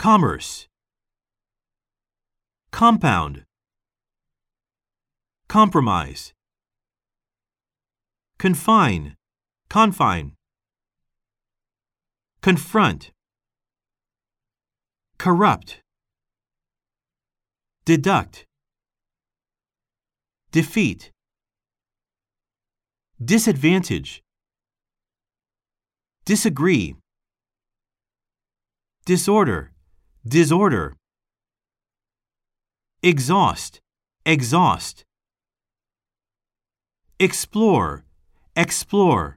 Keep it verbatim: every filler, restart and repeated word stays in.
commerce, compound, compromise, confine, confine, confront, corrupt, deduct, defeat, disadvantage, disagree, disorder, disorder, exhaust, exhaust, explore, explore,